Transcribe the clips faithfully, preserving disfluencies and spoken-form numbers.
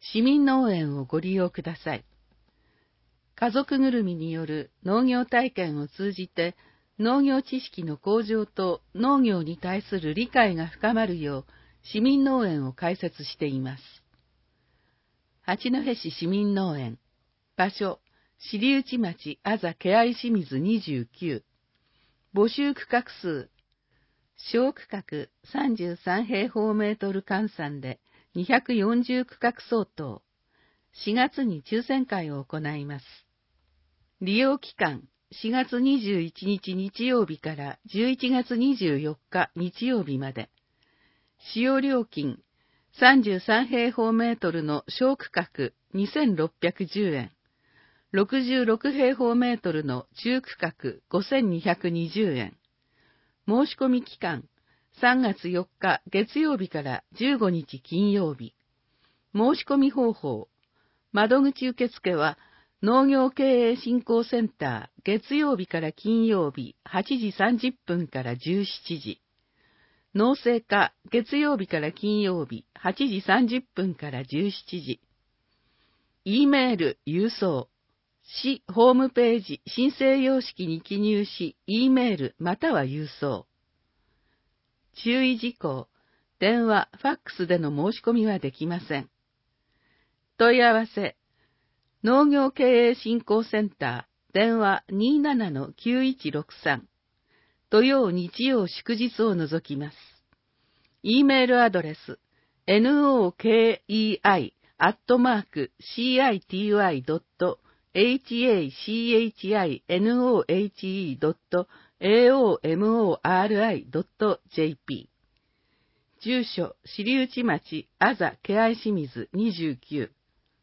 市民農園をご利用ください。家族ぐるみによる農業体験を通じて、農業知識の向上と農業に対する理解が深まるよう、市民農園を開設しています。八戸市市民農園。場所、尻内町あざけあい清水にじゅうきゅう。募集区画数。小区画さんじゅうさん平方メートル換算でにひゃくよんじゅう区画相当。しがつに抽選会を行います。利用期間、しがつにじゅういちにち日曜日からじゅういちがつにじゅうよっか日曜日まで。使用料金、さんじゅうさん平方メートルの小区画にせんろっぴゃくじゅうえん。ろくじゅうろく平方メートルの中区画ごせんにひゃくにじゅうえん。申し込み期間、さんがつよっか月曜日からじゅうごにち金曜日。申し込み方法。窓口受付は、農業経営振興センター、月曜日から金曜日、はちじさんじゅっぷんからじゅうしちじ。農政課、月曜日から金曜日、はちじさんじゅっぷんからじゅうしちじ。E メール、郵送。市ホームページ、申請様式に記入し、E メールまたは郵送。注意事項。電話、ファックスでの申し込みはできません。問い合わせ。農業経営振興センター、電話 にじゅうななのきゅういちろくさん。土曜、日曜、祝日を除きます。E メールアドレス、ノケイアイ アットマーク シーアイティーワイ ドット エイチエーシーエイチアイエヌオーエイチイー ドット エーオーエムオーアールアイ ドット ジェーピー。住所、尻内町、あざけあい清水にじゅうきゅう。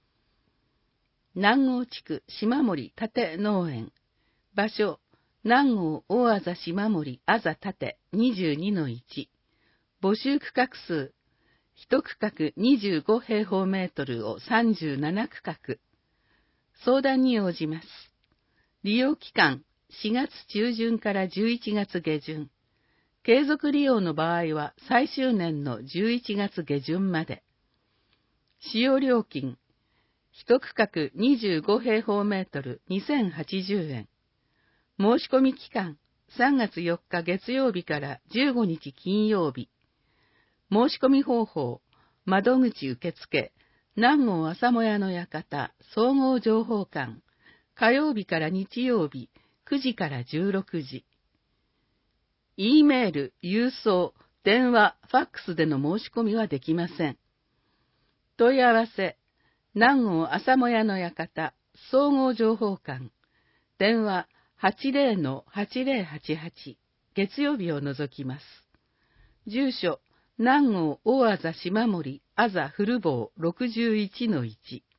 南郷地区島森立農園。場所、南郷大あざ島森あざ立 にじゅうにのいち。募集区画数。一区画にじゅうご平方メートルをさんじゅうなな区画。相談に応じます。利用期間、しがつ中旬からじゅういちがつ下旬。継続利用の場合は最終年のじゅういちがつ下旬まで。使用料金、一区画にじゅうご平方メートルにせんはちじゅうえん。申し込み期間、さんがつよっか月曜日からじゅうごにち金曜日。申し込み方法、窓口受付、南郷朝もやの館、総合情報館、火曜日から日曜日、くじからじゅうろくじ。E メール、郵送、電話、ファックスでの申し込みはできません。問い合わせ、南郷朝もやの館、総合情報館、電話 はちぜろのはちぜろはちはち、月曜日を除きます。住所、南郷大あざ島森あざ古坊ろくじゅういちのいち。